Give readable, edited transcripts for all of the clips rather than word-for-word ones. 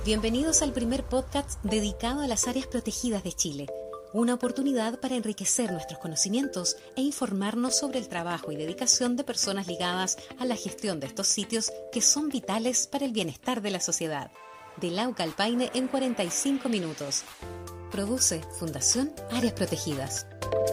Bienvenidos al primer podcast dedicado a las áreas protegidas de Chile, una oportunidad para enriquecer nuestros conocimientos e informarnos sobre el trabajo y dedicación de personas ligadas a la gestión de estos sitios que son vitales para el bienestar de la sociedad. De Lauca al Paine en 45 minutos. Produce Fundación Áreas Protegidas.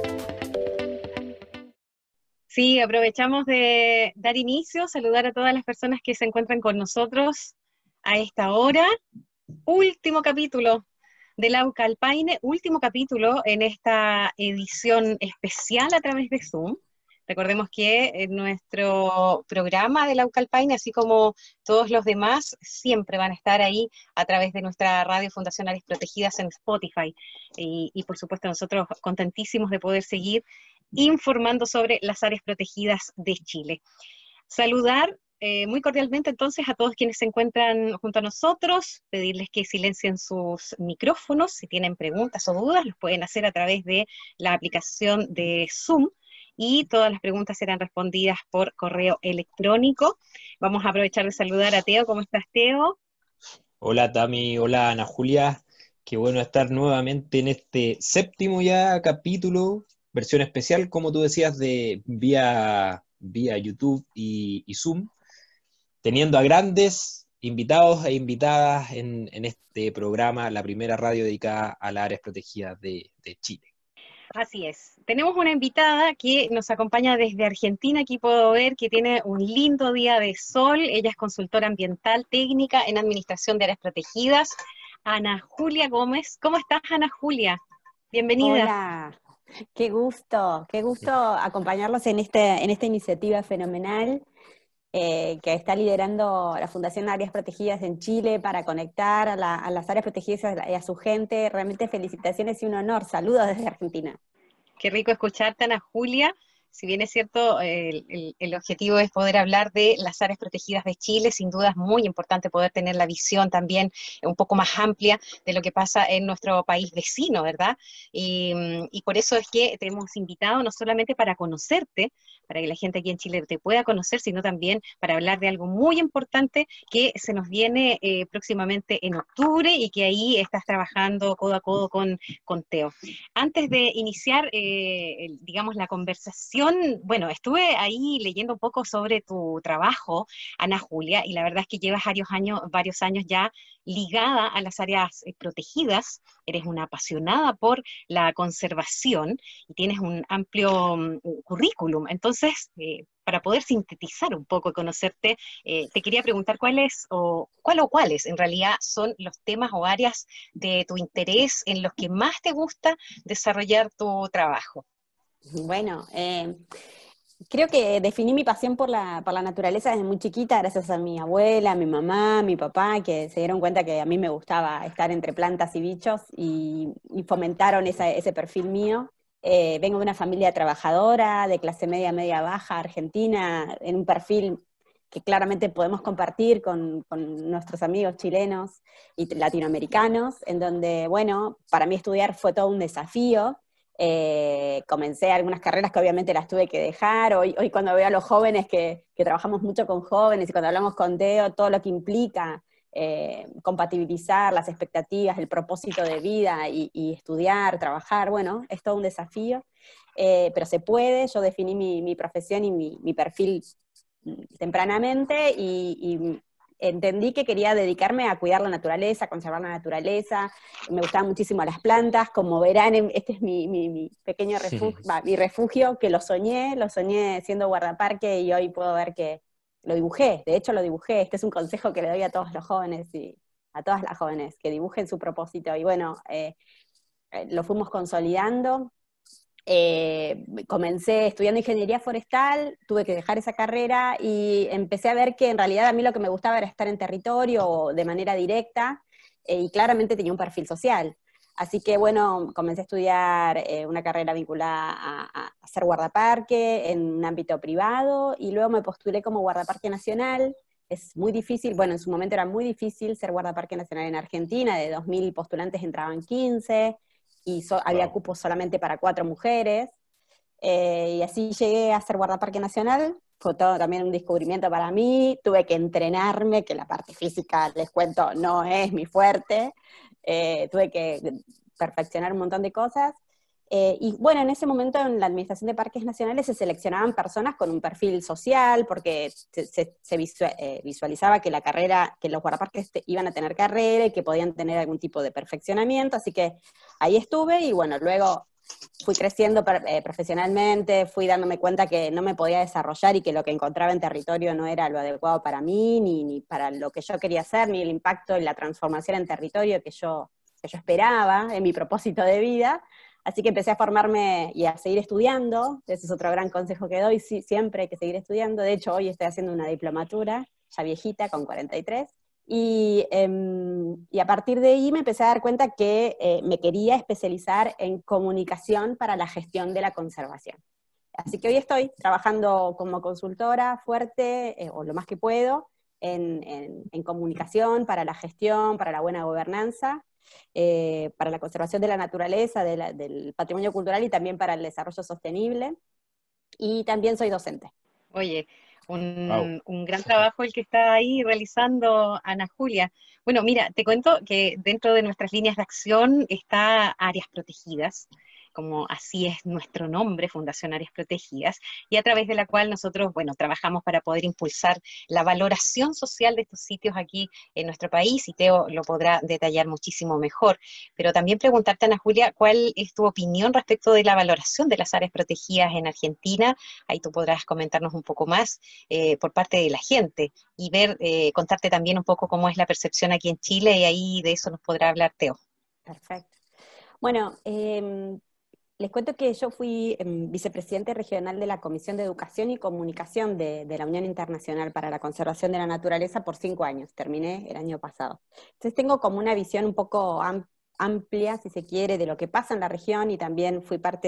Sí, aprovechamos de dar inicio, saludar a todas las personas que se encuentran con nosotros a esta hora. Último capítulo de Lauca al Paine, último capítulo en esta edición especial a través de Zoom. Recordemos que nuestro programa de Lauca al Paine, así como todos los demás, siempre van a estar ahí a través de nuestra radio Fundación Áreas Protegidas en Spotify. Y por supuesto nosotros contentísimos de poder seguir informando sobre las áreas protegidas de Chile. Saludar muy cordialmente entonces a todos quienes se encuentran junto a nosotros, pedirles que silencien sus micrófonos, si tienen preguntas o dudas, los pueden hacer a través de la aplicación de Zoom, y todas las preguntas serán respondidas por correo electrónico. Vamos a aprovechar de saludar a Teo. ¿Cómo estás, Teo? Hola Tami, hola Ana Julia, qué bueno estar nuevamente en este séptimo ya capítulo, versión especial, como tú decías, de vía YouTube y Zoom, teniendo a grandes invitados e invitadas en este programa, la primera radio dedicada a las áreas protegidas de Chile. Así es. Tenemos una invitada que nos acompaña desde Argentina. Aquí puedo ver que tiene un lindo día de sol. Ella es consultora ambiental técnica en administración de áreas protegidas. Ana Julia Gómez. ¿Cómo estás, Ana Julia? Bienvenida. Hola, qué gusto acompañarlos en esta iniciativa fenomenal que está liderando la Fundación Áreas Protegidas en Chile para conectar a las áreas protegidas y a su gente. Realmente felicitaciones y un honor. Saludos desde Argentina. Qué rico escucharte, Ana Julia. Si bien es cierto, el objetivo es poder hablar de las áreas protegidas de Chile, sin duda es muy importante poder tener la visión también un poco más amplia de lo que pasa en nuestro país vecino, ¿verdad? Y por eso es que te hemos invitado no solamente para conocerte, para que la gente aquí en Chile te pueda conocer, sino también para hablar de algo muy importante que se nos viene próximamente en octubre y que ahí estás trabajando codo a codo con Teo. Antes de iniciar, digamos, la conversación, bueno, estuve ahí leyendo un poco sobre tu trabajo, Ana Julia, y la verdad es que llevas varios años ya ligada a las áreas protegidas. Eres una apasionada por la conservación y tienes un amplio currículum. Entonces, para poder sintetizar un poco y conocerte, te quería preguntar cuáles en realidad son los temas o áreas de tu interés en los que más te gusta desarrollar tu trabajo. Bueno, creo que definí mi pasión por la naturaleza desde muy chiquita, gracias a mi abuela, mi mamá, mi papá, que se dieron cuenta que a mí me gustaba estar entre plantas y bichos y fomentaron ese perfil mío. Vengo de una familia trabajadora, de clase media, media baja, argentina, en un perfil que claramente podemos compartir con nuestros amigos chilenos y latinoamericanos, en donde, bueno, para mí estudiar fue todo un desafío. Comencé algunas carreras que obviamente las tuve que dejar. Hoy cuando veo a los jóvenes que trabajamos mucho con jóvenes y cuando hablamos con Teo, todo lo que implica compatibilizar las expectativas, el propósito de vida y estudiar, trabajar, bueno, es todo un desafío, pero se puede. Yo definí mi profesión y mi perfil tempranamente y entendí que quería dedicarme a cuidar la naturaleza, a conservar la naturaleza. Me gustaban muchísimo las plantas. Como verán, este es mi pequeño refugio, mi refugio, que lo soñé siendo guardaparque y hoy puedo ver que lo dibujé. De hecho, lo dibujé. Este es un consejo que le doy a todos los jóvenes y a todas las jóvenes, que dibujen su propósito. Y bueno, lo fuimos consolidando. Comencé estudiando ingeniería forestal, tuve que dejar esa carrera y empecé a ver que en realidad a mí lo que me gustaba era estar en territorio de manera directa, y claramente tenía un perfil social. Así que bueno, comencé a estudiar una carrera vinculada a ser guardaparque en un ámbito privado y luego me postulé como guardaparque nacional. Es muy difícil, bueno, en su momento era muy difícil ser guardaparque nacional en Argentina. De 2.000 postulantes entraban 15 y había cupos solamente para 4 mujeres, y así llegué a ser guardaparque nacional. fue todo también un descubrimiento para mí, tuve que entrenarme, que la parte física, les cuento, no es mi fuerte, tuve que perfeccionar un montón de cosas. Y bueno, en ese momento en la Administración de Parques Nacionales se seleccionaban personas con un perfil social, porque se visualizaba que la carrera, que los guardaparques iban a tener carrera y que podían tener algún tipo de perfeccionamiento, así que ahí estuve y bueno, luego fui creciendo profesionalmente, fui dándome cuenta que no me podía desarrollar y que lo que encontraba en territorio no era lo adecuado para mí, ni para lo que yo quería hacer, ni el impacto y la transformación en territorio que yo esperaba en mi propósito de vida. Así que empecé a formarme y a seguir estudiando. Ese es otro gran consejo que doy, sí, siempre hay que seguir estudiando. De hecho, hoy estoy haciendo una diplomatura, ya viejita, con 43. Y a partir de ahí me empecé a dar cuenta que me quería especializar en comunicación para la gestión de la conservación. Así que hoy estoy trabajando como consultora fuerte, o lo más que puedo, en comunicación para la gestión, para la buena gobernanza, para la conservación de la naturaleza, del patrimonio cultural y también para el desarrollo sostenible. Y también soy docente. Oye, Wow. un gran trabajo el que está ahí realizando Ana Julia. Bueno, mira, te cuento que dentro de nuestras líneas de acción está áreas protegidas, como así es nuestro nombre, Fundación Áreas Protegidas, y a través de la cual nosotros, bueno, trabajamos para poder impulsar la valoración social de estos sitios aquí en nuestro país, y Teo lo podrá detallar muchísimo mejor. Pero también preguntarte, Ana Julia, ¿cuál es tu opinión respecto de la valoración de las áreas protegidas en Argentina? Ahí tú podrás comentarnos un poco más por parte de la gente y ver, contarte también un poco cómo es la percepción aquí en Chile, y ahí de eso nos podrá hablar Teo. Perfecto. Bueno, les cuento que yo fui vicepresidente regional de la Comisión de Educación y Comunicación de la Unión Internacional para la Conservación de la Naturaleza por 5 años, terminé el año pasado. Entonces tengo como una visión un poco amplia, si se quiere, de lo que pasa en la región, y también fui parte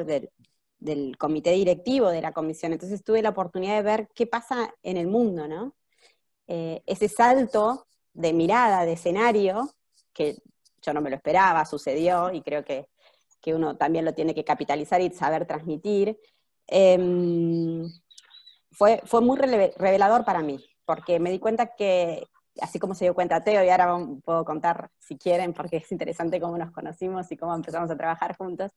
del comité directivo de la comisión, entonces tuve la oportunidad de ver qué pasa en el mundo, ¿no? Ese salto de mirada, de escenario, que yo no me lo esperaba, sucedió, y creo que uno también lo tiene que capitalizar y saber transmitir, fue muy revelador para mí, porque me di cuenta que, así como se dio cuenta Teo, y ahora puedo contar si quieren, porque es interesante cómo nos conocimos y cómo empezamos a trabajar juntos,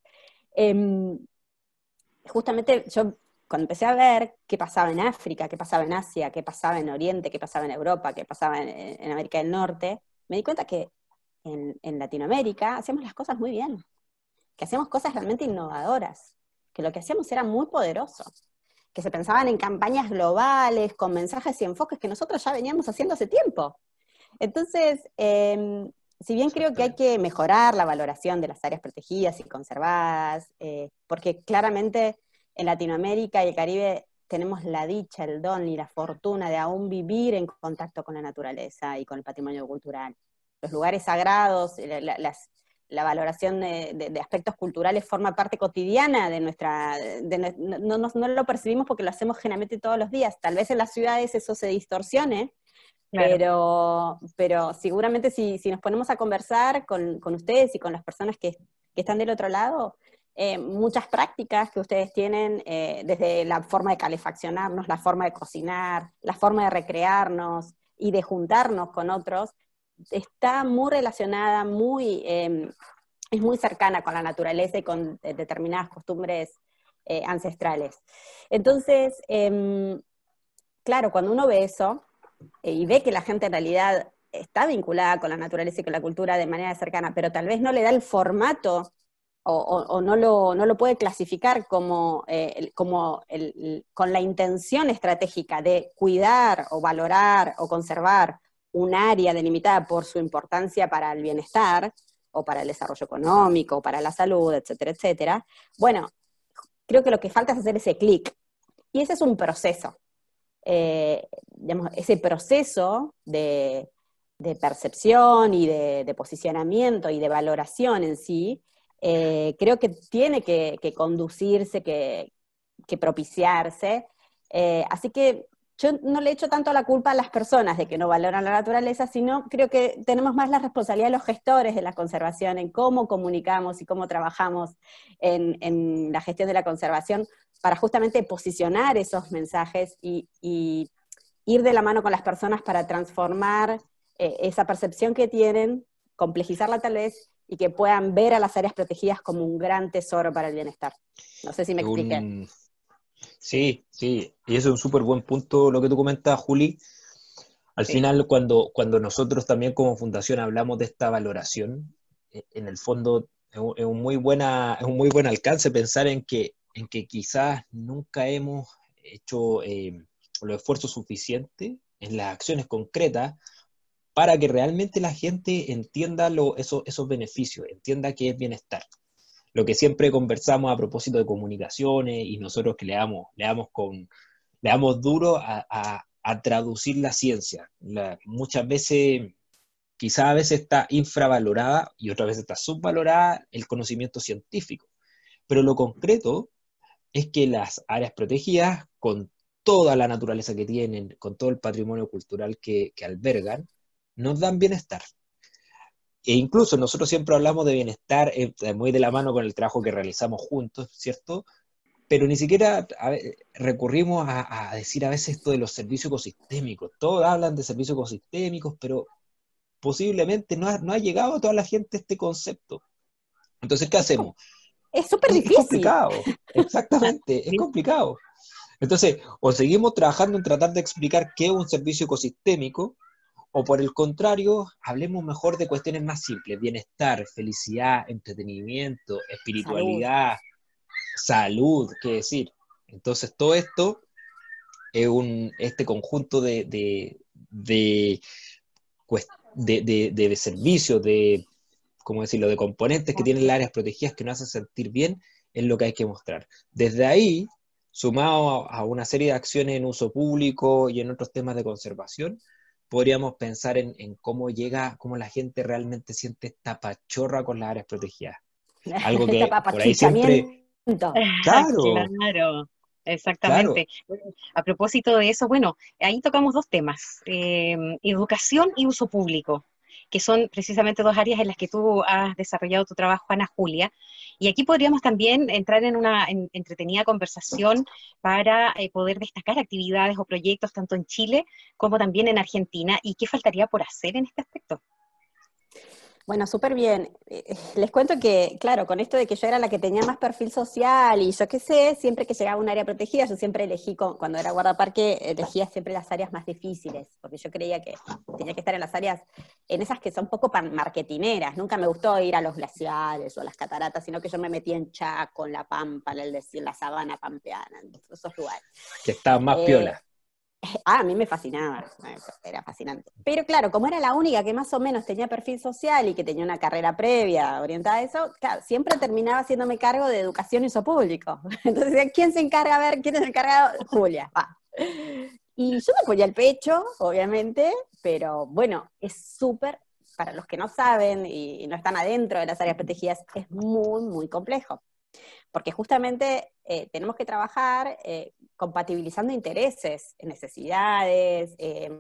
justamente yo cuando empecé a ver qué pasaba en África, qué pasaba en Asia, qué pasaba en Oriente, qué pasaba en Europa, qué pasaba en América del Norte, me di cuenta que en Latinoamérica hacemos las cosas muy bien, que hacíamos cosas realmente innovadoras, que lo que hacíamos era muy poderoso, que se pensaban en campañas globales, con mensajes y enfoques que nosotros ya veníamos haciendo hace tiempo. Entonces, si bien creo que hay que mejorar la valoración de las áreas protegidas y conservadas, porque claramente en Latinoamérica y el Caribe tenemos la dicha, el don y la fortuna de aún vivir en contacto con la naturaleza y con el patrimonio cultural. Los lugares sagrados, la valoración de aspectos culturales forma parte cotidiana de nuestra... no lo percibimos porque lo hacemos generalmente todos los días. Tal vez en las ciudades eso se distorsione, claro. Pero seguramente si nos ponemos a conversar con ustedes y con las personas que están del otro lado, muchas prácticas que ustedes tienen, desde la forma de calefaccionarnos, la forma de cocinar, la forma de recrearnos y de juntarnos con otros, está muy relacionada, es muy cercana con la naturaleza y con determinadas costumbres ancestrales. Entonces, claro, cuando uno ve eso, y ve que la gente en realidad está vinculada con la naturaleza y con la cultura de manera cercana, pero tal vez no le da el formato o no lo puede clasificar como con la intención estratégica de cuidar o valorar o conservar un área delimitada por su importancia para el bienestar o para el desarrollo económico, o para la salud, etcétera, etcétera. Bueno, creo que lo que falta es hacer ese clic. Y ese es un proceso. Digamos, ese proceso de percepción y de posicionamiento y de valoración en sí, creo que tiene que conducirse, que propiciarse. Así que yo no le echo tanto la culpa a las personas de que no valoran la naturaleza, sino creo que tenemos más la responsabilidad de los gestores de la conservación, en cómo comunicamos y cómo trabajamos en la gestión de la conservación para justamente posicionar esos mensajes y ir de la mano con las personas para transformar esa percepción que tienen, complejizarla tal vez, y que puedan ver a las áreas protegidas como un gran tesoro para el bienestar. No sé si me expliqué. Sí, sí, y eso es un súper buen punto lo que tú comentas, Juli. Al Sí. final, cuando nosotros también como fundación hablamos de esta valoración, en el fondo es un muy buen alcance pensar en que quizás nunca hemos hecho los esfuerzos suficientes en las acciones concretas para que realmente la gente entienda esos beneficios, entienda que es bienestar. Lo que siempre conversamos a propósito de comunicaciones y nosotros que le damos duro a traducir la ciencia. Muchas veces, quizás a veces está infravalorada y otras veces está subvalorada el conocimiento científico. Pero lo concreto es que las áreas protegidas, con toda la naturaleza que tienen, con todo el patrimonio cultural que albergan, nos dan bienestar. E incluso nosotros siempre hablamos de bienestar muy de la mano con el trabajo que realizamos juntos, ¿cierto? Pero ni siquiera recurrimos a decir a veces esto de los servicios ecosistémicos. Todos hablan de servicios ecosistémicos, pero posiblemente no ha llegado a toda la gente este concepto. Entonces, ¿qué hacemos? Es súper Es difícil. complicado, exactamente, es complicado. Entonces, o seguimos trabajando en tratar de explicar qué es un servicio ecosistémico, o por el contrario, hablemos mejor de cuestiones más simples: bienestar, felicidad, entretenimiento, Salud. espiritualidad, salud, qué decir. Entonces, todo esto es este conjunto de, de servicios, ¿cómo decirlo?, de componentes que tienen las áreas protegidas que nos hacen sentir bien, es lo que hay que mostrar. Desde ahí, sumado a una serie de acciones en uso público y en otros temas de conservación, podríamos pensar en cómo la gente realmente siente esta pachorra con las áreas protegidas. Algo Este que por ahí siempre, apachuchamiento. claro, Claro, claro, exactamente. A propósito de eso, bueno, ahí tocamos dos temas, educación y uso público, que son precisamente dos áreas en las que tú has desarrollado tu trabajo, Ana Julia. Y aquí podríamos también entrar en una entretenida conversación para poder destacar actividades o proyectos tanto en Chile como también en Argentina, y qué faltaría por hacer en este aspecto. Bueno, súper bien. Les cuento que, claro, con esto de que yo era la que tenía más perfil social y yo qué sé, siempre que llegaba a un área protegida, yo siempre elegí, cuando era guardaparque, elegía siempre las áreas más difíciles, porque yo creía que tenía que estar en las áreas, en esas que son poco marketineras. Nunca me gustó ir a los glaciares o a las cataratas, sino que yo me metía en Chaco, en la Pampa, en la sabana pampeana, en esos lugares. que está más Eh, piola. a mí me fascinaba, era fascinante. Pero claro, como era la única que más o menos tenía perfil social y que tenía una carrera previa orientada a eso, claro, siempre terminaba haciéndome cargo de educación y uso público. Entonces, ¿quién se encarga? A ver, ¿quién es el encargado? Julia, va. Y yo me ponía el pecho, obviamente, pero bueno, es súper, para los que no saben y no están adentro de las áreas protegidas, es muy, muy complejo. Porque justamente tenemos que trabajar compatibilizando intereses, necesidades,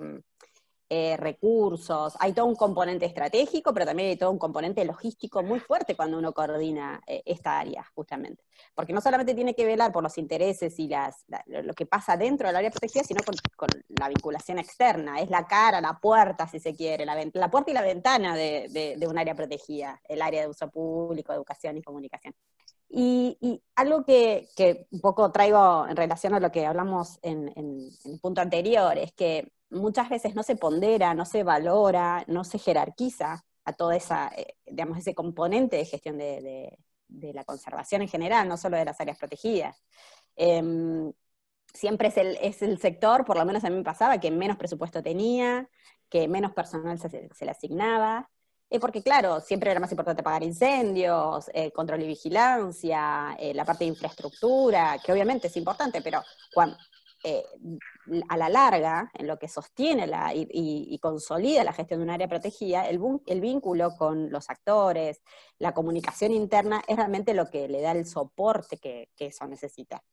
recursos. Hay todo un componente estratégico, pero también hay todo un componente logístico muy fuerte cuando uno coordina esta área, justamente. Porque no solamente tiene que velar por los intereses y lo que pasa dentro del área protegida, sino con la vinculación externa. Es la cara, la puerta, si se quiere, la puerta y la ventana de un área protegida, el área de uso público, educación y comunicación. Y algo que un poco traigo en relación a lo que hablamos en el punto anterior, es que muchas veces no se pondera, no se valora, no se jerarquiza a toda digamos, ese componente de gestión de la conservación en general, no solo de las áreas protegidas. Siempre es el sector, por lo menos a mí me pasaba, que menos presupuesto tenía, que menos personal se le asignaba, porque claro, siempre era más importante pagar incendios, control y vigilancia, la parte de infraestructura, que obviamente es importante, pero eh, a la larga, en lo que sostiene y consolida la gestión de un área protegida, el vínculo con los actores, la comunicación interna, es realmente lo que le da el soporte que eso necesita.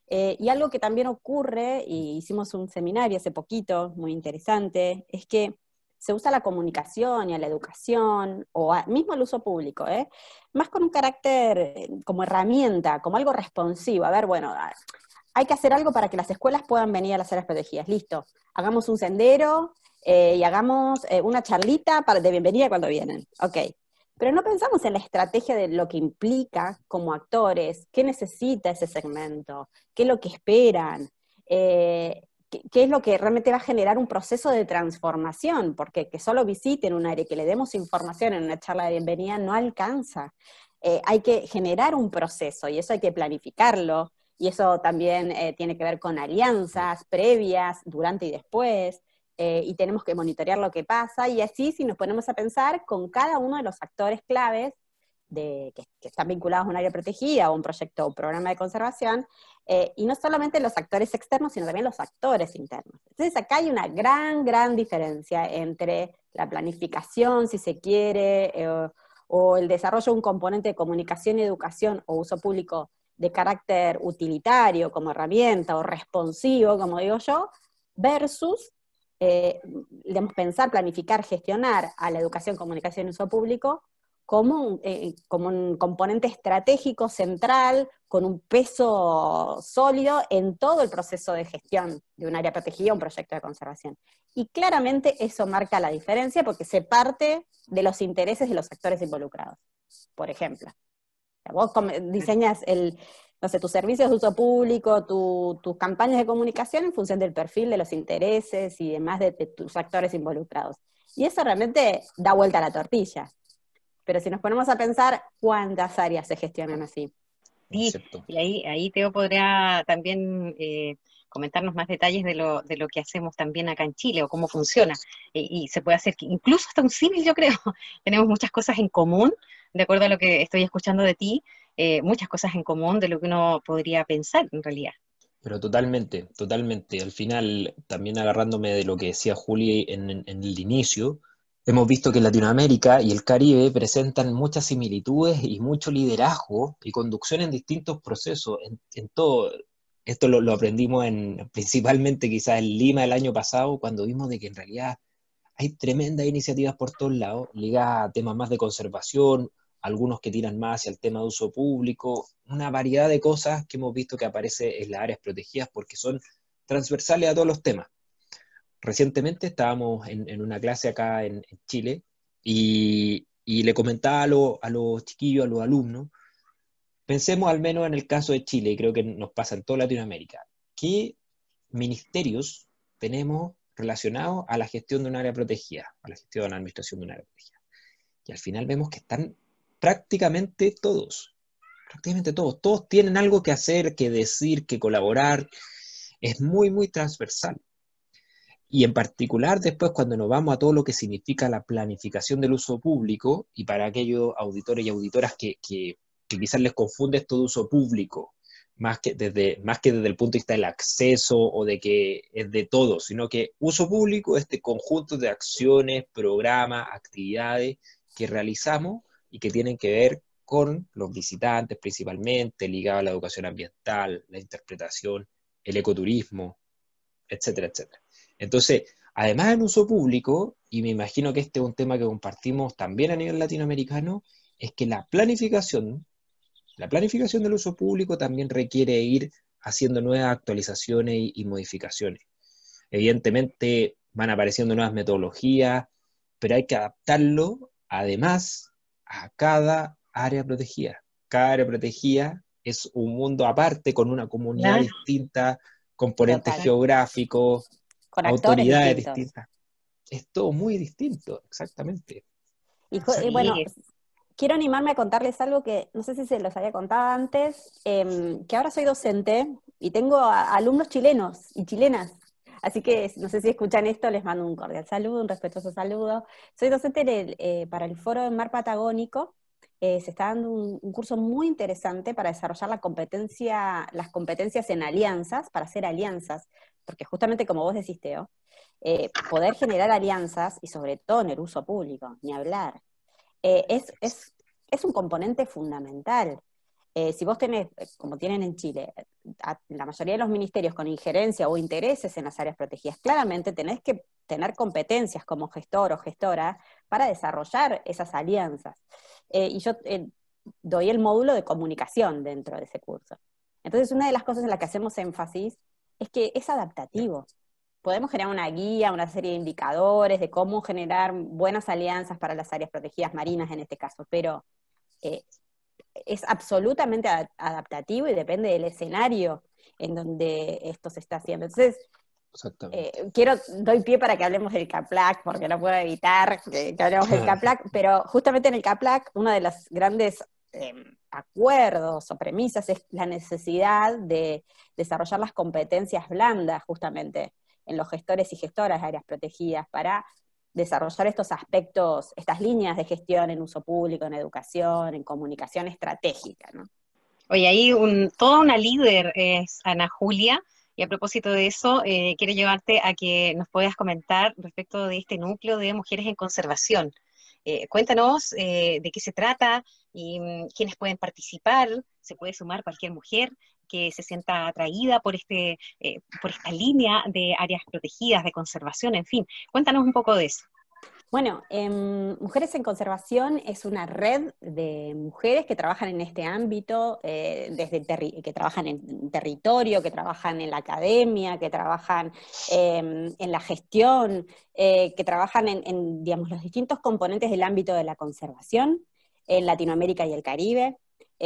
Y algo que también ocurre, y hicimos un seminario hace poquito, muy interesante, es que se usa la comunicación y a la educación, mismo el uso público, más con un carácter como herramienta, como algo responsivo. A ver, bueno, hay que hacer algo para que las escuelas puedan venir a las áreas protegidas. Listo, hagamos un sendero y hagamos una charlita de bienvenida cuando vienen. Ok. Pero no pensamos en la estrategia de lo que implica como actores, qué necesita ese segmento, qué es lo que esperan, qué es lo que realmente va a generar un proceso de transformación, porque que solo visiten un área y que le demos información en una charla de bienvenida no alcanza. Hay que generar un proceso y eso hay que planificarlo, y eso también tiene que ver con alianzas previas, durante y después. Y tenemos que monitorear lo que pasa, y así si nos ponemos a pensar con cada uno de los actores claves que están vinculados a un área protegida o un proyecto o programa de conservación, y no solamente los actores externos, sino también los actores internos. Entonces acá hay una gran diferencia entre la planificación, si se quiere, o el desarrollo de un componente de comunicación y educación o uso público de carácter utilitario como herramienta o responsivo, como digo yo, versus pensar, planificar, gestionar a la educación, comunicación y uso público como un componente estratégico central, con un peso sólido en todo el proceso de gestión de un área protegida o un proyecto de conservación. Y claramente eso marca la diferencia porque se parte de los intereses de los actores involucrados. Por ejemplo, vos diseñas no sé, tus servicios de uso público, tus campañas de comunicación en función del perfil, de los intereses y demás de tus actores involucrados. Y eso realmente da vuelta a la tortilla. Pero si nos ponemos a pensar, ¿cuántas áreas se gestionan así? Sí, y ahí Teo podrá también comentarnos más detalles de lo que hacemos también acá en Chile o cómo funciona. Y se puede hacer incluso hasta un símil, yo creo. Tenemos muchas cosas en común, de acuerdo a lo que estoy escuchando de ti, muchas cosas en común de lo que uno podría pensar en realidad. Pero totalmente, totalmente. Al final, también agarrándome de lo que decía Juli en el inicio, hemos visto que Latinoamérica y el Caribe presentan muchas similitudes y mucho liderazgo y conducción en distintos procesos, en todo. Esto lo aprendimos principalmente quizás en Lima el año pasado, cuando vimos de que en realidad hay tremendas iniciativas por todos lados, ligadas a temas más de conservación, algunos que tiran más hacia el tema de uso público, una variedad de cosas que hemos visto que aparece en las áreas protegidas porque son transversales a todos los temas. Recientemente estábamos en una clase acá en Chile y le comentaba a los chiquillos, a los alumnos, pensemos al menos en el caso de Chile, y creo que nos pasa en toda Latinoamérica, ¿qué ministerios tenemos relacionados a la gestión de un área protegida, a la gestión de la administración de un área protegida? Y al final vemos que están prácticamente todos, todos tienen algo que hacer, que decir, que colaborar, es muy transversal. Y en particular después cuando nos vamos a todo lo que significa la planificación del uso público, y para aquellos auditores y auditoras que quizás les confunde esto de uso público, más que desde el punto de vista del acceso o de que es de todo, sino que uso público es este conjunto de acciones, programas, actividades que realizamos y que tienen que ver con los visitantes principalmente, ligado a la educación ambiental, la interpretación, el ecoturismo, etcétera, etcétera. Entonces, además en uso público, y me imagino que este es un tema que compartimos también a nivel latinoamericano, es que la planificación del uso público también requiere ir haciendo nuevas actualizaciones y modificaciones. Evidentemente van apareciendo nuevas metodologías, pero hay que adaptarlo además a cada área protegida. Cada área protegida es un mundo aparte, con una comunidad distinta, componentes geográficos, con autoridades distintas. Es todo muy distinto, exactamente. Y bueno, quiero animarme a contarles algo que no sé si se los había contado antes, que ahora soy docente y tengo alumnos chilenos y chilenas. Así que no sé si escuchan esto, les mando un cordial saludo, un respetuoso saludo. Soy docente para el Foro de Mar Patagónico. Se está dando un curso muy interesante para desarrollar las competencias en alianzas, para hacer alianzas, porque justamente como vos decís, Teo, poder generar alianzas, y sobre todo en el uso público, ni hablar, es un componente fundamental. Si vos tenés, como tienen en Chile, la mayoría de los ministerios con injerencia o intereses en las áreas protegidas, claramente tenés que tener competencias como gestor o gestora para desarrollar esas alianzas. Y yo doy el módulo de comunicación dentro de ese curso. Entonces, una de las cosas en las que hacemos énfasis es que es adaptativo. Podemos generar una guía, una serie de indicadores de cómo generar buenas alianzas para las áreas protegidas marinas en este caso, pero es absolutamente adaptativo y depende del escenario en donde esto se está haciendo. Entonces, doy pie para que hablemos del CAPLAC, porque no puedo evitar que hablemos del CAPLAC, pero justamente en el CAPLAC una de las grandes acuerdos o premisas es la necesidad de desarrollar las competencias blandas justamente en los gestores y gestoras de áreas protegidas para desarrollar estos aspectos, estas líneas de gestión en uso público, en educación, en comunicación estratégica, ¿no? Oye, ahí toda una líder es Ana Julia, y a propósito de eso, quiero llevarte a que nos puedas comentar respecto de este núcleo de mujeres en conservación. Cuéntanos de qué se trata y quiénes pueden participar. Se puede sumar cualquier mujer que se sienta atraída por esta línea de áreas protegidas, de conservación, en fin. Cuéntanos un poco de eso. Bueno, Mujeres en Conservación es una red de mujeres que trabajan en este ámbito, que trabajan en territorio, que trabajan en la academia, que trabajan en la gestión, que trabajan en, digamos, los distintos componentes del ámbito de la conservación en Latinoamérica y el Caribe.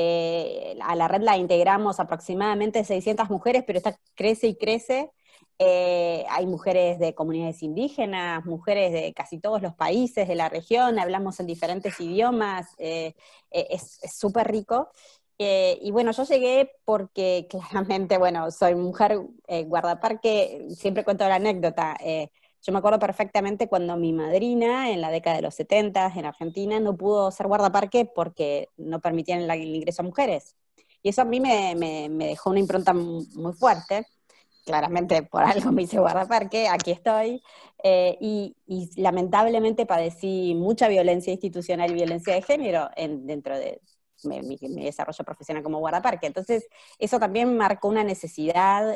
A la red la integramos aproximadamente 600 mujeres, pero esta crece y crece. Hay mujeres de comunidades indígenas, mujeres de casi todos los países de la región, hablamos en diferentes idiomas, es súper rico. Y bueno, yo llegué porque claramente, bueno, soy mujer guardaparque, siempre cuento la anécdota. Yo me acuerdo perfectamente cuando mi madrina, en la década de los 70 en Argentina, no pudo ser guardaparque porque no permitían el ingreso a mujeres. Y eso a mí me dejó una impronta muy fuerte. Claramente por algo me hice guardaparque, aquí estoy, y lamentablemente padecí mucha violencia institucional y violencia de género dentro de mi desarrollo profesional como guardaparque. Entonces, eso también marcó una necesidad.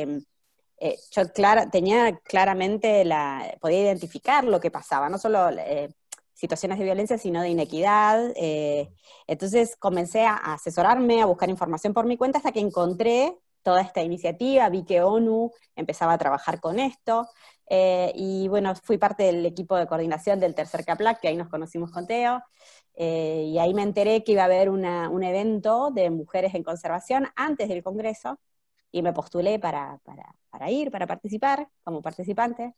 Yo tenía claramente, podía identificar lo que pasaba, no solo situaciones de violencia, sino de inequidad. Entonces comencé a asesorarme, a buscar información por mi cuenta hasta que encontré toda esta iniciativa, vi que ONU empezaba a trabajar con esto, y bueno, fui parte del equipo de coordinación del tercer CAPLAC, que ahí nos conocimos con Teo, y ahí me enteré que iba a haber un evento de mujeres en conservación antes del Congreso, y me postulé para participar como participante.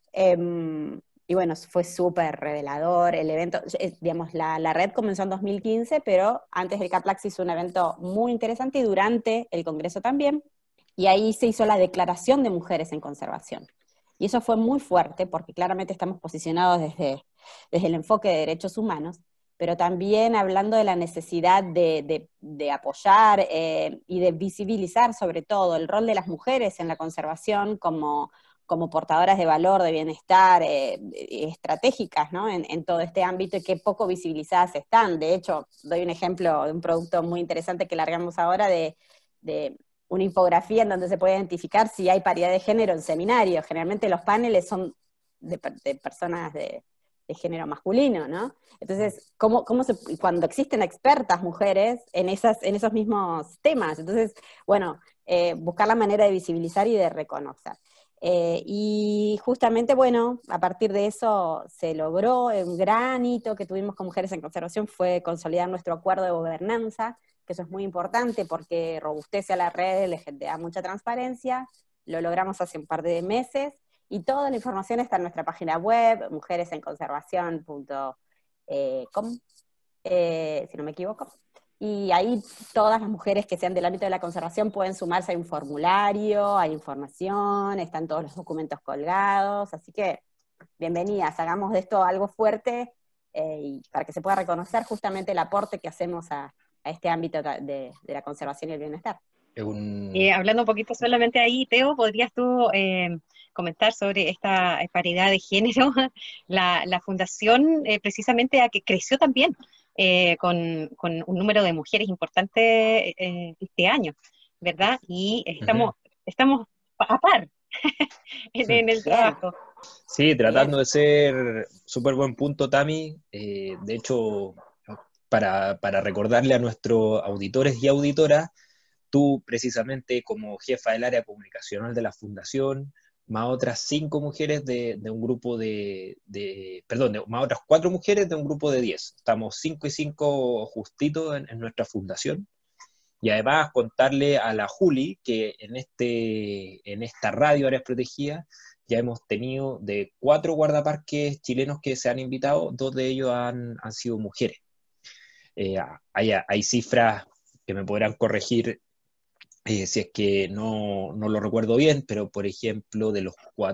Y bueno, fue súper revelador el evento. Digamos, la red comenzó en 2015, pero antes del CAPLAC se hizo un evento muy interesante y durante el Congreso también. Y ahí se hizo la Declaración de Mujeres en Conservación. Y eso fue muy fuerte porque claramente estamos posicionados desde el enfoque de derechos humanos, pero también hablando de la necesidad de apoyar y de visibilizar sobre todo el rol de las mujeres en la conservación como portadoras de valor, de bienestar, estratégicas, ¿no? en todo este ámbito, y qué poco visibilizadas están. De hecho, doy un ejemplo de un producto muy interesante que largamos ahora de una infografía en donde se puede identificar si hay paridad de género en seminarios. Generalmente los paneles son de personas de género masculino, ¿no? Entonces, cuando existen expertas mujeres en esos mismos temas? Entonces, bueno, buscar la manera de visibilizar y de reconocer. Y justamente, bueno, a partir de eso se logró un gran hito que tuvimos con Mujeres en Conservación, fue consolidar nuestro acuerdo de gobernanza, que eso es muy importante porque robustece a la red, le da mucha transparencia. Lo logramos hace un par de meses, y toda la información está en nuestra página web, mujeresenconservación.com, si no me equivoco. Y ahí todas las mujeres que sean del ámbito de la conservación pueden sumarse a un formulario, hay información, están todos los documentos colgados, así que bienvenidas, hagamos de esto algo fuerte y para que se pueda reconocer justamente el aporte que hacemos a este ámbito de la conservación y el bienestar. Hablando un poquito solamente ahí, Teo, ¿podrías tú comentar sobre esta paridad de género? La fundación precisamente a que creció también con un número de mujeres importante este año, ¿verdad? Y estamos a par en el Bien. trabajo. Sí, Bien. tratando de ser súper buen punto, Tami. De hecho, para recordarle a nuestros auditores y auditoras, tú precisamente como jefa del área comunicacional de la fundación, más otras 5 mujeres de un grupo perdón, más otras 4 mujeres de un grupo de 10. Estamos 5 y 5 justitos en nuestra fundación. Y además contarle a la Juli que en esta radio Áreas Protegidas ya hemos tenido de 4 guardaparques chilenos que se han invitado, 2 de ellos han sido mujeres. Hay cifras que me podrán corregir si es que no lo recuerdo bien, pero por ejemplo, de los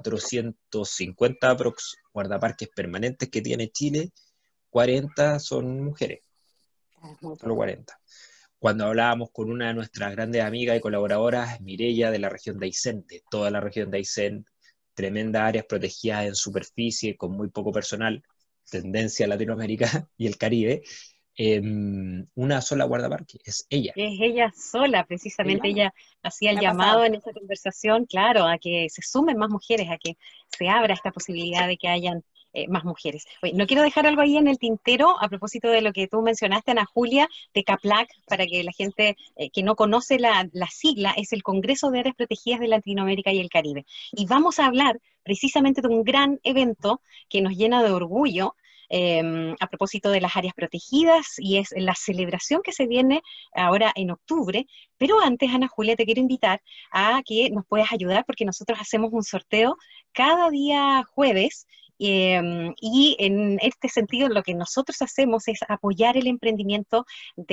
450 guardaparques permanentes que tiene Chile, 40 son mujeres, solo 40. Cuando hablábamos con una de nuestras grandes amigas y colaboradoras, Mireya, de la región de Aysén, de toda la región de Aysén, tremendas áreas protegidas en superficie, con muy poco personal, tendencia a Latinoamérica y el Caribe, una sola guardaparque, es ella. Es ella sola, precisamente Ella. ella hacía el Me ha llamado pasado. en esa conversación, claro, a que se sumen más mujeres, a que se abra esta posibilidad de que hayan más mujeres. Oye, no quiero dejar algo ahí en el tintero a propósito de lo que tú mencionaste, Ana Julia, de CAPLAC, para que la gente que no conoce la sigla, es el Congreso de Áreas Protegidas de Latinoamérica y el Caribe. Y vamos a hablar precisamente de un gran evento que nos llena de orgullo, a propósito de las áreas protegidas, y es la celebración que se viene ahora en octubre. Pero antes, Ana Julia, te quiero invitar a que nos puedas ayudar, porque nosotros hacemos un sorteo cada día jueves. Y en este sentido lo que nosotros hacemos es apoyar el emprendimiento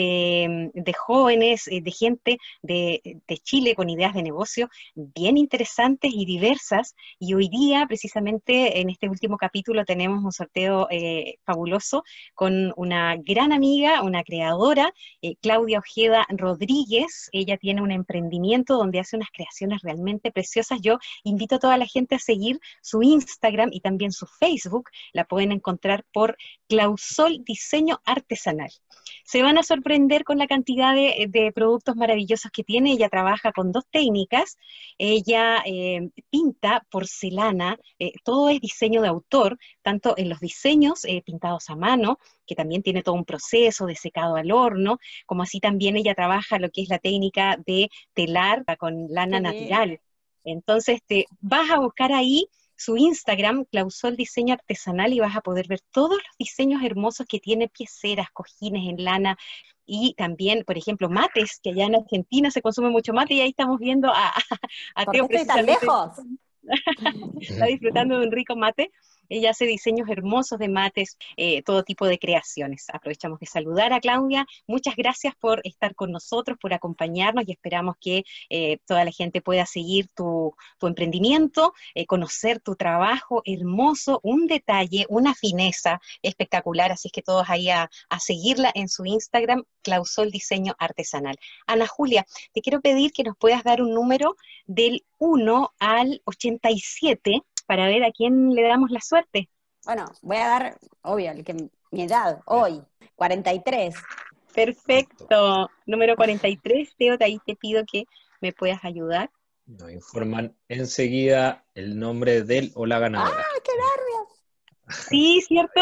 de jóvenes, de gente de Chile con ideas de negocio bien interesantes y diversas. Y hoy día, precisamente en este último capítulo, tenemos un sorteo fabuloso con una gran amiga, una creadora, Claudia Ojeda Rodríguez. Ella tiene un emprendimiento donde hace unas creaciones realmente preciosas. Yo invito a toda la gente a seguir su Instagram y también su Facebook. La pueden encontrar por Clausol Diseño Artesanal. Se van a sorprender con la cantidad de productos maravillosos que tiene. Ella trabaja con 2 técnicas. Ella pinta porcelana, todo es diseño de autor, tanto en los diseños pintados a mano, que también tiene todo un proceso de secado al horno, como así también ella trabaja lo que es la técnica de telar con lana Qué bien. natural. Entonces te vas a buscar ahí su Instagram, Clausol Diseño Artesanal, y vas a poder ver todos los diseños hermosos que tiene, pieceras, cojines en lana, y también, por ejemplo, mates, que allá en Argentina se consume mucho mate, y ahí estamos viendo a ¿Por qué Teo estoy tan precisamente lejos? está disfrutando de un rico mate. Ella hace diseños hermosos de mates, todo tipo de creaciones. Aprovechamos de saludar a Claudia. Muchas gracias por estar con nosotros, por acompañarnos, y esperamos que toda la gente pueda seguir tu emprendimiento, conocer tu trabajo hermoso, un detalle, una fineza espectacular. Así es que todos ahí a seguirla en su Instagram, Clausol Diseño Artesanal. Ana Julia, te quiero pedir que nos puedas dar un número del 1 al 87 para ver a quién le damos la suerte. Bueno, voy a dar, obvio, mi edad, hoy, 43. Listo. Perfecto. Número 43, Teo, de ahí te pido que me puedas ayudar. Nos informan enseguida el nombre del o la ¡Ah, ganadora. qué nervios! Sí, ¿cierto?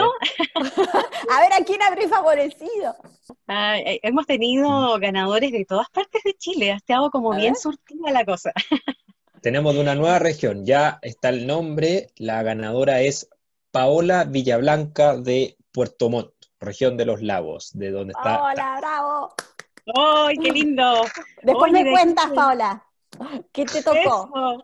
A ver, ¿a quién habré favorecido? Hemos tenido ganadores de todas partes de Chile. Ha estado como A bien ver. surtida la cosa. Tenemos de una nueva región, ya está el nombre, la ganadora es Paola Villablanca de Puerto Montt, región de los Lagos, de donde está Paola, Tami. bravo. ¡Ay, qué lindo! Después Oye, me de aquí cuentas, Paola, ¿qué te tocó? eso.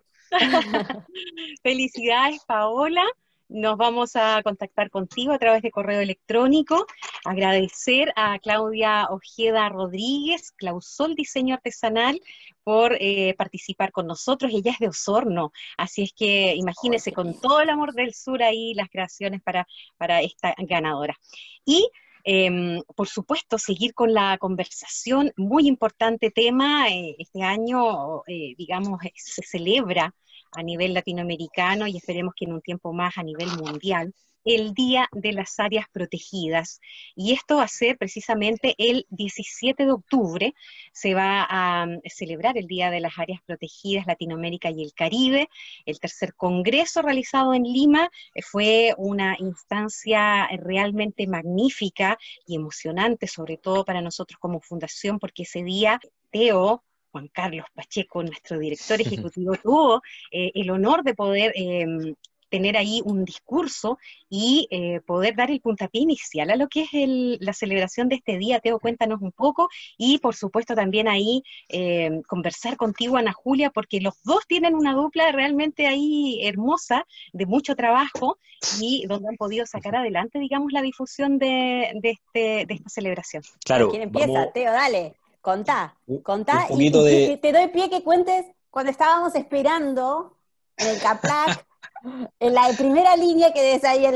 Felicidades, Paola. Nos vamos a contactar contigo a través de correo electrónico. Agradecer a Claudia Ojeda Rodríguez, Clausol Diseño Artesanal, por participar con nosotros. Ella es de Osorno, así es que Ay, imagínense qué con lindo. todo el amor del sur ahí las creaciones para esta ganadora. Y por supuesto, seguir con la conversación, muy importante tema. Este año, digamos, se celebra a nivel latinoamericano, y esperemos que en un tiempo más a nivel mundial, el Día de las Áreas Protegidas. Y esto va a ser precisamente el 17 de octubre. Se va a celebrar el Día de las Áreas Protegidas Latinoamérica y el Caribe. El tercer congreso realizado en Lima fue una instancia realmente magnífica y emocionante, sobre todo para nosotros como fundación, porque ese día Teo, Juan Carlos Pacheco, nuestro director ejecutivo, tuvo el honor de poder tener ahí un discurso y poder dar el puntapié inicial a lo que es la celebración de este día. Teo, cuéntanos un poco, y por supuesto también ahí conversar contigo, Ana Julia, porque los dos tienen una dupla realmente ahí hermosa, de mucho trabajo, y donde han podido sacar adelante, digamos, la difusión de esta celebración. Bueno, Claro, ¿quién empieza? vamos Teo, dale, contá, un y, poquito de... te doy pie que cuentes cuando estábamos esperando en el CAPLAC, en la primera línea que des ahí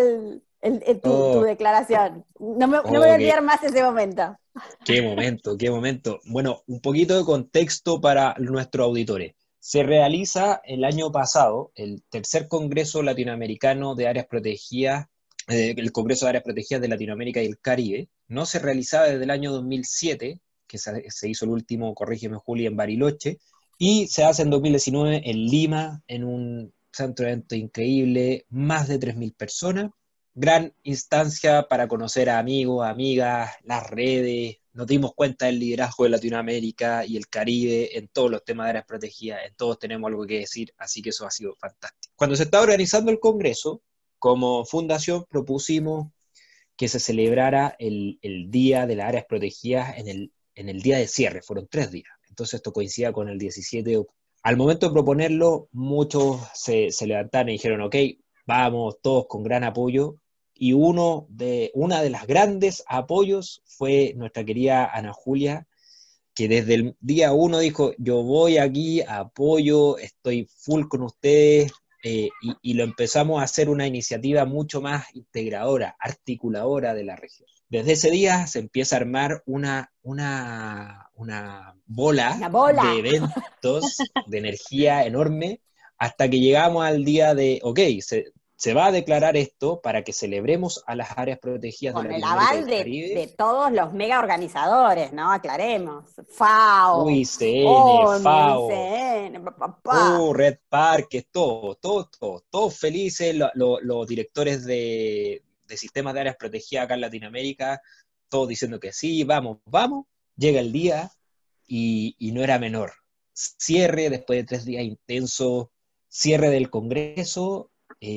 tu Oh, declaración. No me voy a oh, olvidar más ese momento. qué momento, qué momento. Bueno, un poquito de contexto para nuestros auditores. Se realiza el año pasado el tercer Congreso Latinoamericano de Áreas Protegidas, el Congreso de Áreas Protegidas de Latinoamérica y el Caribe. No se realizaba desde el año 2007, que se hizo el último, corrígeme Juli, en Bariloche, y se hace en 2019 en Lima, en un centro de evento increíble, más de 3.000 personas. Gran instancia para conocer a amigos, amigas, las redes. Nos dimos cuenta del liderazgo de Latinoamérica y el Caribe en todos los temas de áreas protegidas. En todos tenemos algo que decir, así que eso ha sido fantástico. Cuando se estaba organizando el Congreso, como fundación propusimos que se celebrara el Día de las Áreas Protegidas en el día de cierre. Fueron 3 días. Entonces esto coincidía con el 17 de octubre. Al momento de proponerlo, muchos se levantaron y dijeron, ok, vamos, todos con gran apoyo. Y una de las grandes apoyos fue nuestra querida Ana Julia, que desde el día uno dijo, yo voy aquí, apoyo, estoy full con ustedes, y lo empezamos a hacer una iniciativa mucho más integradora, articuladora de la región. Desde ese día se empieza a armar una bola Una bola. de eventos, de energía enorme, hasta que llegamos al día de, ok, se va a declarar esto para que celebremos a las áreas protegidas de Con el Latinoamérica y aval el Caribe. de todos los mega organizadores, ¿no? Aclaremos. FAO, UICN, ONU, FAO, ICN, papá. Red Parques, todos felices, los directores de sistemas de áreas protegidas acá en Latinoamérica, todos diciendo que sí, vamos, vamos. Llega el día y no era menor. Cierre, después de 3 días intensos, cierre del Congreso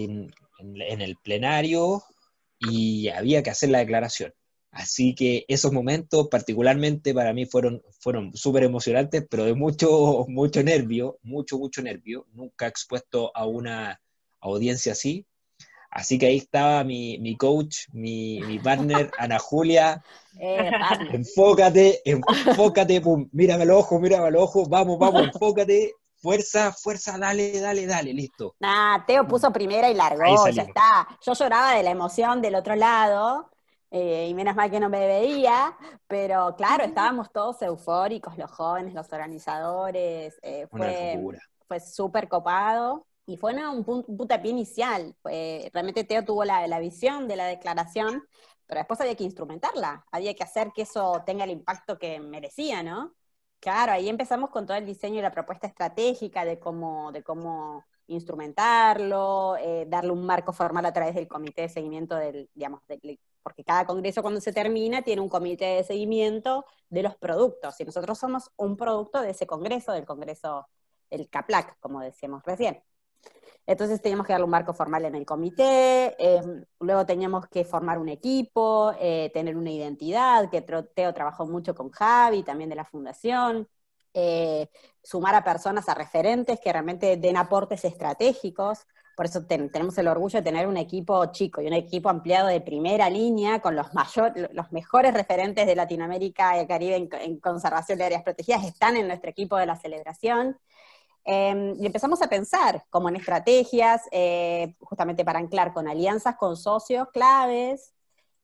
en el plenario, y había que hacer la declaración. Así que esos momentos particularmente para mí fueron súper emocionantes, pero de mucho nervio, mucho nervio. Nunca expuesto a una audiencia así. Así que ahí estaba mi coach, mi partner, Ana Julia. Partner. Enfócate, pum, mírame al ojo, vamos, enfócate, fuerza, dale, listo. Nah, Teo Pum. puso primera y Ahí largó, ya salimos. está. Yo lloraba de la emoción del otro lado, y menos mal que no me veía, pero claro, estábamos todos eufóricos, los jóvenes, los organizadores, Una locura. fue súper copado, y fue un puntapié inicial. Realmente Teo tuvo la visión de la declaración, pero después había que instrumentarla, había que hacer que eso tenga el impacto que merecía, ¿no? Claro, ahí empezamos con todo el diseño y la propuesta estratégica de cómo instrumentarlo, darle un marco formal a través del comité de seguimiento porque cada congreso cuando se termina tiene un comité de seguimiento de los productos, y nosotros somos un producto de ese congreso, del congreso del CAPLAC, como decíamos recién. Entonces teníamos que darle un marco formal en el comité, luego teníamos que formar un equipo, tener una identidad, que Teo trabajó mucho con Javi, también de la fundación, sumar a personas, a referentes que realmente den aportes estratégicos. Por eso tenemos el orgullo de tener un equipo chico y un equipo ampliado de primera línea con los mejores referentes de Latinoamérica y el Caribe en conservación de áreas protegidas, están en nuestro equipo de la celebración. Y empezamos a pensar como en estrategias, justamente para anclar con alianzas con socios claves,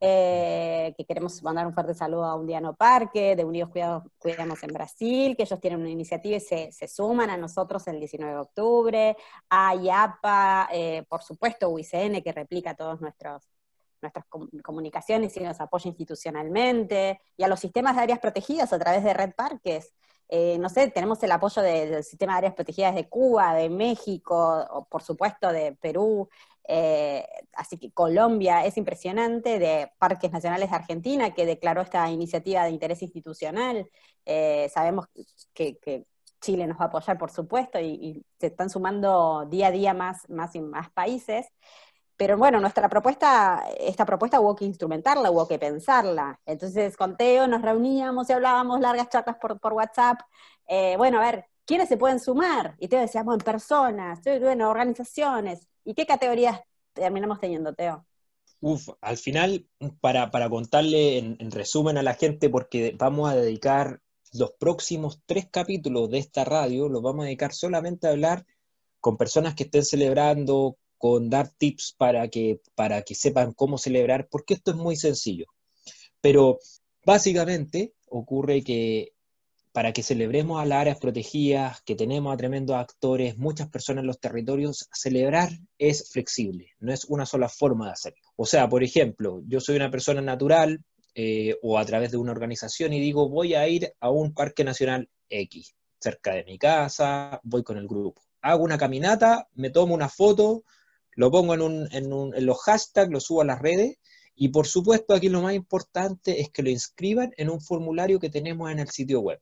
que queremos mandar un fuerte saludo a Undiano Parque, de Unidos Cuidamos en Brasil, que ellos tienen una iniciativa y se suman a nosotros el 19 de octubre, a IAPA, por supuesto UICN, que replica todos nuestras comunicaciones y nos apoya institucionalmente, y a los sistemas de áreas protegidas a través de Red Parques. No sé, tenemos el apoyo del sistema de áreas protegidas de Cuba, de México, o por supuesto de Perú, así que Colombia es impresionante, de Parques Nacionales de Argentina, que declaró esta iniciativa de interés institucional. Sabemos que Chile nos va a apoyar, por supuesto, y se están sumando día a día más y más países. Pero bueno, esta propuesta hubo que instrumentarla, hubo que pensarla. Entonces con Teo nos reuníamos y hablábamos largas charlas por WhatsApp. Bueno, a ver, ¿quiénes se pueden sumar? Y Teo decía, bueno, personas, bueno, organizaciones. ¿Y qué categorías terminamos teniendo, Teo? Al final, para contarle en resumen a la gente, porque vamos a dedicar los próximos 3 capítulos de esta radio, los vamos a dedicar solamente a hablar con personas que estén celebrando, con dar tips para que sepan cómo celebrar, porque esto es muy sencillo. Pero básicamente ocurre que para que celebremos a las áreas protegidas, que tenemos a tremendos actores, muchas personas en los territorios, celebrar es flexible, no es una sola forma de hacerlo. O sea, por ejemplo, yo soy una persona natural o a través de una organización y digo, voy a ir a un parque nacional X, cerca de mi casa, voy con el grupo. Hago una caminata, me tomo una foto, lo pongo en los hashtags, lo subo a las redes, y por supuesto aquí lo más importante es que lo inscriban en un formulario que tenemos en el sitio web,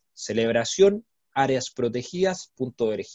celebracionareasprotegidas.org,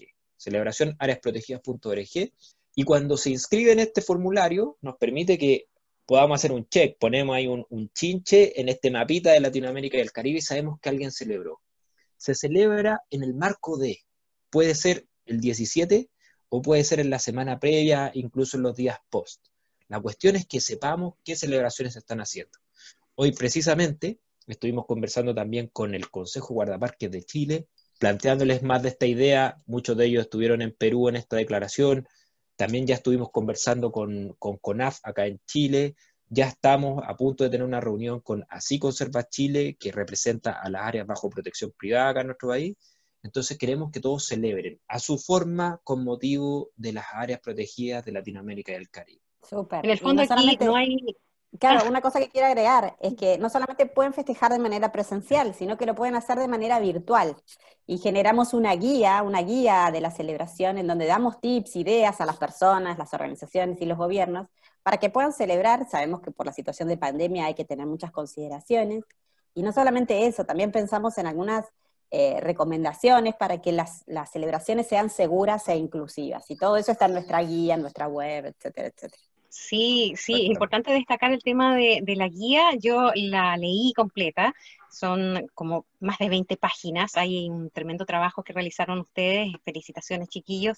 celebracionareasprotegidas.org, y cuando se inscribe en este formulario nos permite que podamos hacer un check, ponemos ahí un chinche en este mapita de Latinoamérica y el Caribe y sabemos que alguien celebró. Se celebra en el marco de, puede ser el 17 o puede ser en la semana previa, incluso en los días post. La cuestión es que sepamos qué celebraciones se están haciendo. Hoy precisamente estuvimos conversando también con el Consejo Guardaparques de Chile, planteándoles más de esta idea. Muchos de ellos estuvieron en Perú en esta declaración. También ya estuvimos conversando con CONAF acá en Chile. Ya estamos a punto de tener una reunión con Así Conserva Chile, que representa a las áreas bajo protección privada acá en nuestro país. Entonces queremos que todos celebren a su forma con motivo de las áreas protegidas de Latinoamérica y del Caribe. Súper. En el fondo aquí no hay... Claro, una cosa que quiero agregar es que no solamente pueden festejar de manera presencial, sino que lo pueden hacer de manera virtual. Y generamos una guía de la celebración en donde damos tips, ideas a las personas, las organizaciones y los gobiernos para que puedan celebrar. Sabemos que por la situación de pandemia hay que tener muchas consideraciones. Y no solamente eso, también pensamos en algunas recomendaciones para que las celebraciones sean seguras e inclusivas. Y todo eso está en nuestra guía, en nuestra web, etcétera, etcétera. Sí, es importante destacar el tema de la guía. Yo la leí completa, son como más de 20 páginas, hay un tremendo trabajo que realizaron ustedes, felicitaciones chiquillos,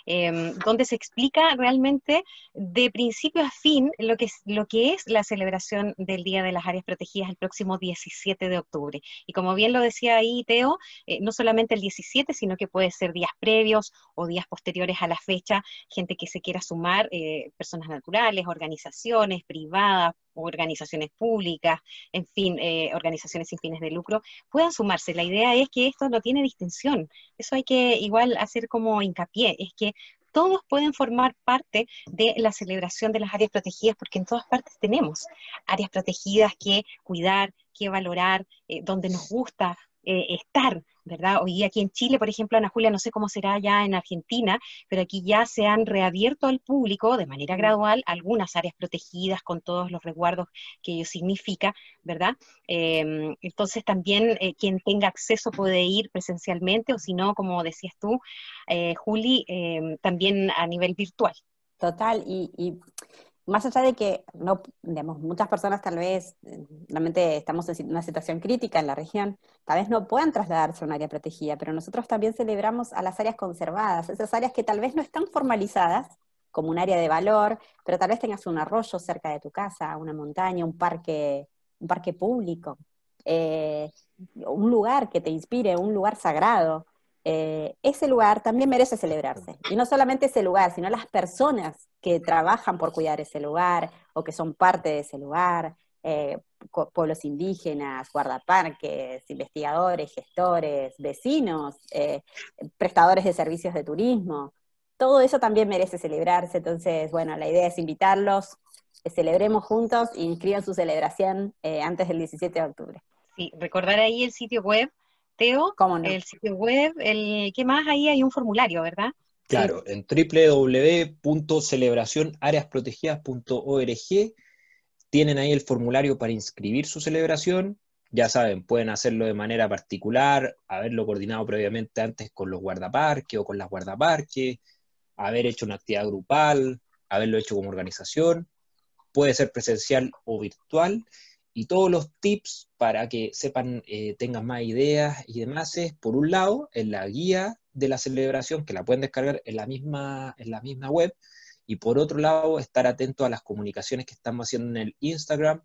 donde se explica realmente de principio a fin lo que es la celebración del Día de las Áreas Protegidas el próximo 17 de octubre. Y como bien lo decía ahí Teo, no solamente el 17, sino que puede ser días previos o días posteriores a la fecha, gente que se quiera sumar, personas naturales, organizaciones privadas, organizaciones públicas, en fin, organizaciones sin fines de lucro, puedan sumarse. La idea es que esto no tiene distinción. Eso hay que igual hacer como hincapié, es que todos pueden formar parte de la celebración de las áreas protegidas, porque en todas partes tenemos áreas protegidas que cuidar, que valorar, donde nos gusta estar, ¿verdad? Hoy aquí en Chile, por ejemplo, Ana Julia, no sé cómo será ya en Argentina, pero aquí ya se han reabierto al público de manera gradual algunas áreas protegidas con todos los resguardos que ello significa, ¿verdad? Entonces también quien tenga acceso puede ir presencialmente o si no, como decías tú, Juli, también a nivel virtual. Total, y más allá de que no, digamos, muchas personas tal vez, realmente estamos en una situación crítica en la región, tal vez no puedan trasladarse a un área protegida, pero nosotros también celebramos a las áreas conservadas, esas áreas que tal vez no están formalizadas como un área de valor, pero tal vez tengas un arroyo cerca de tu casa, una montaña, un parque público, un lugar que te inspire, un lugar sagrado. Ese lugar también merece celebrarse. Y no solamente ese lugar, sino las personas que trabajan por cuidar ese lugar o que son parte de ese lugar, pueblos indígenas, guardaparques, investigadores, gestores, vecinos, prestadores de servicios de turismo. Todo eso también merece celebrarse. Entonces, bueno, la idea es invitarlos celebremos juntos e inscriban su celebración antes del 17 de octubre. Sí, recordar ahí el sitio web, Teo, ¿Cómo no? el sitio web, ¿qué más? Ahí hay un formulario, ¿verdad? Claro, en www.celebracionareasprotegidas.org tienen ahí el formulario para inscribir su celebración. Ya saben, pueden hacerlo de manera particular, haberlo coordinado previamente antes con los guardaparques o con las guardaparques, haber hecho una actividad grupal, haberlo hecho como organización. Puede ser presencial o virtual, y todos los tips para que sepan, tengan más ideas y demás, es, por un lado, en la guía de la celebración, que la pueden descargar en la misma web, y por otro lado, estar atento a las comunicaciones que estamos haciendo en el Instagram,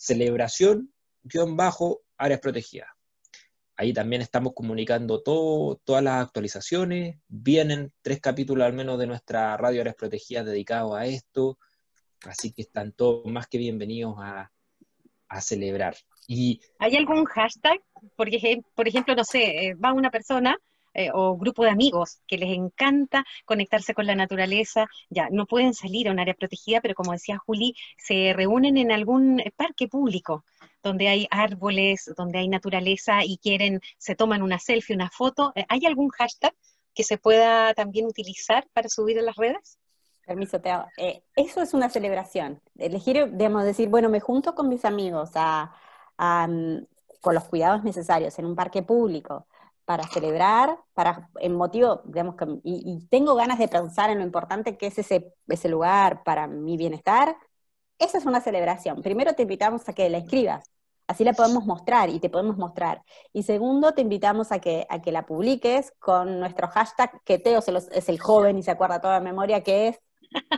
celebración-áreas protegidas. Ahí también estamos comunicando todas las actualizaciones, vienen 3 capítulos al menos de nuestra radio Áreas Protegidas dedicados a esto, así que están todos más que bienvenidos a celebrar. Y ¿Hay algún hashtag? Porque, por ejemplo, no sé, va una persona o grupo de amigos que les encanta conectarse con la naturaleza, ya no pueden salir a un área protegida, pero como decía Juli, se reúnen en algún parque público donde hay árboles, donde hay naturaleza y se toman una selfie, una foto. ¿Hay algún hashtag que se pueda también utilizar para subir a las redes? Permiso, Teo. Eso es una celebración. Elegir, digamos, decir, bueno, me junto con mis amigos con los cuidados necesarios en un parque público para celebrar, en motivo, digamos, y tengo ganas de pensar en lo importante que es ese lugar para mi bienestar. Esa es una celebración. Primero te invitamos a que la escribas. Así la podemos mostrar y te podemos mostrar. Y segundo, te invitamos a que la publiques con nuestro hashtag, que Teo es el joven y se acuerda toda memoria, que es...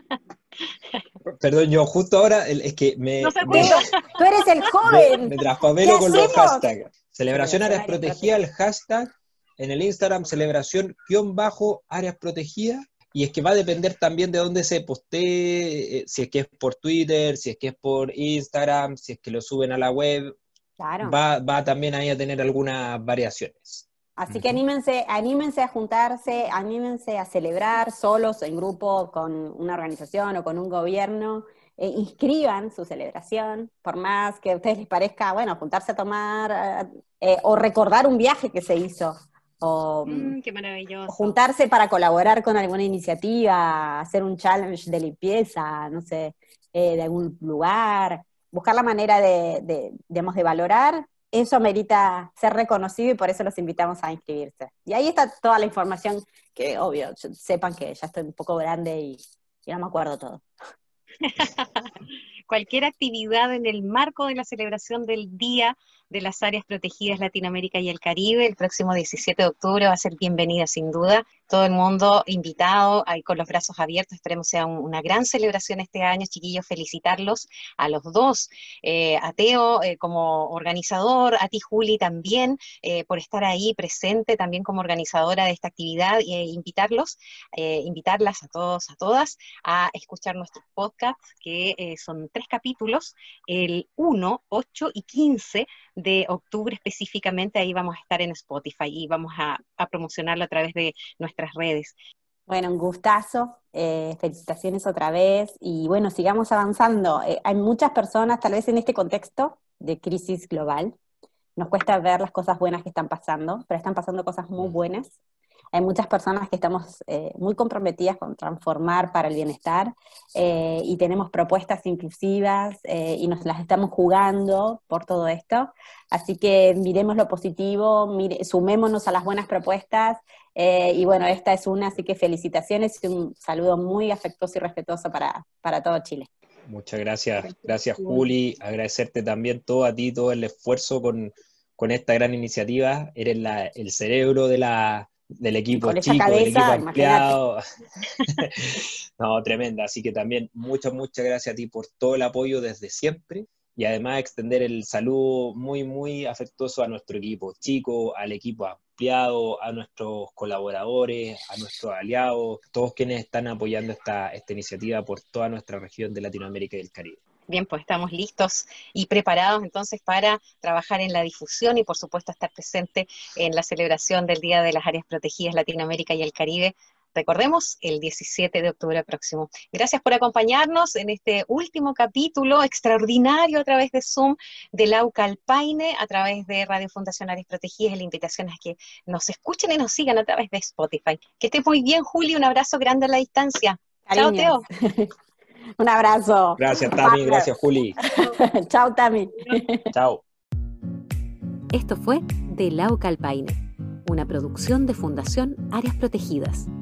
perdón, yo justo ahora, es que No se acuerda. Tú eres el joven. me ¿Qué traspapelo con los hacemos? hashtags. Celebración Áreas Protegidas, el hashtag, en el Instagram, celebración-áreas protegidas, y es que va a depender también de dónde se postee, si es que es por Twitter, si es que es por Instagram, si es que lo suben a la web, Claro. va también ahí a tener algunas variaciones. Así que anímense a juntarse, anímense a celebrar solos, en grupo, con una organización o con un gobierno. Inscriban su celebración, por más que a ustedes les parezca, bueno, juntarse a tomar o recordar un viaje que se hizo, o Qué maravilloso. juntarse para colaborar con alguna iniciativa, hacer un challenge de limpieza, no sé, de algún lugar, buscar la manera digamos, de valorar. Eso amerita ser reconocido y por eso los invitamos a inscribirse. Y ahí está toda la información que, obvio, sepan que ya estoy un poco grande y no me acuerdo todo. Cualquier actividad en el marco de la celebración del Día de las Áreas Protegidas Latinoamérica y el Caribe, el próximo 17 de octubre va a ser bienvenida sin duda. Todo el mundo invitado, ahí con los brazos abiertos, esperemos sea una gran celebración este año, chiquillos, felicitarlos a los dos, a Teo como organizador, a ti Juli también, por estar ahí presente también como organizadora de esta actividad, invitarlas a todos, a todas, a escuchar nuestros podcasts, que son 3 capítulos, el 1, 8 y 15 de octubre específicamente. Ahí vamos a estar en Spotify y vamos a promocionarlo a través de nuestras redes. Bueno, un gustazo, felicitaciones otra vez, y bueno, sigamos avanzando. Hay muchas personas, tal vez en este contexto de crisis global, nos cuesta ver las cosas buenas que están pasando, pero están pasando cosas muy buenas. Hay muchas personas que estamos muy comprometidas con transformar para el bienestar, y tenemos propuestas inclusivas, y nos las estamos jugando por todo esto. Así que miremos lo positivo, sumémonos a las buenas propuestas, y bueno, esta es una, así que felicitaciones y un saludo muy afectuoso y respetuoso para todo Chile. Muchas gracias Juli, agradecerte también a ti, todo el esfuerzo con esta gran iniciativa. Eres el cerebro del equipo chico, del equipo ampliado. No, tremenda, así que también muchas gracias a ti por todo el apoyo desde siempre, y además extender el saludo muy, muy afectuoso a nuestro equipo chico, al equipo ampliado, a nuestros colaboradores, a nuestros aliados, todos quienes están apoyando esta iniciativa por toda nuestra región de Latinoamérica y del Caribe. Bien, pues estamos listos y preparados entonces para trabajar en la difusión y por supuesto estar presente en la celebración del Día de las Áreas Protegidas Latinoamérica y el Caribe. Recordemos, el 17 de octubre próximo. Gracias por acompañarnos en este último capítulo extraordinario a través de Zoom de Lauca al Paine, a través de Radio Fundación Áreas Protegidas. La invitación es que nos escuchen y nos sigan a través de Spotify. Que estés muy bien, Juli. Un abrazo grande a la distancia. Chao, Cariños. Teo. Un abrazo. Gracias, Tami. Gracias, Juli. Chao, Tami. Chao. Esto fue De Lauca al Paine, una producción de Fundación Áreas Protegidas.